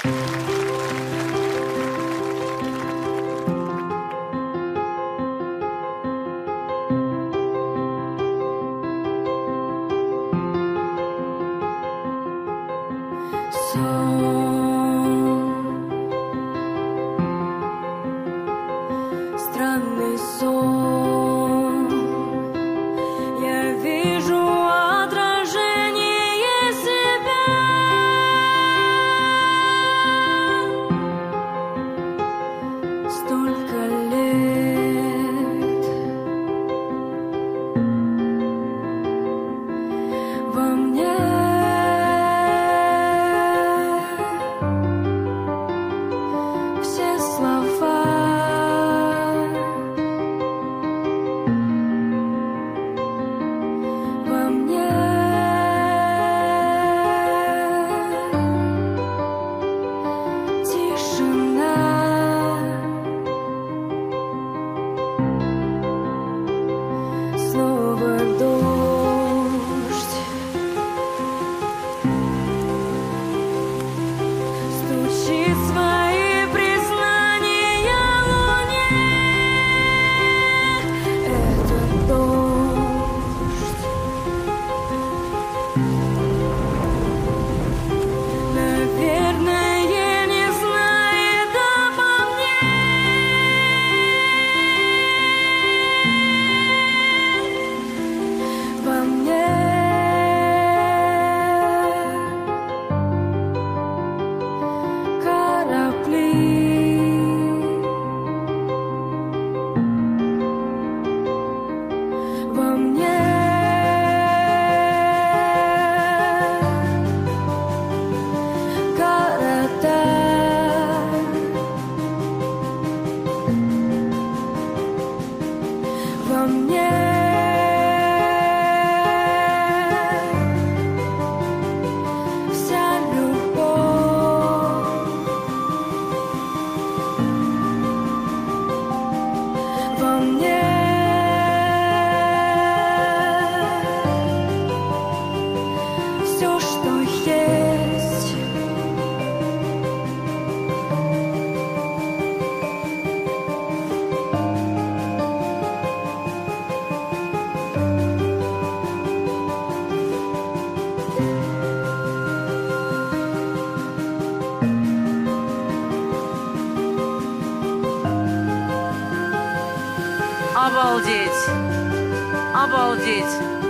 Странный сон, я вижу отражение себя. Столько лет во мне. Все слова во мне. Тишина. Снова дождь стучит свои признания луне. Это дождь, наверное, не знает обо мне. Во мне корабли. Во мне города. Во мне вся любовь. Во мне все, что есть. Обалдеть! Обалдеть!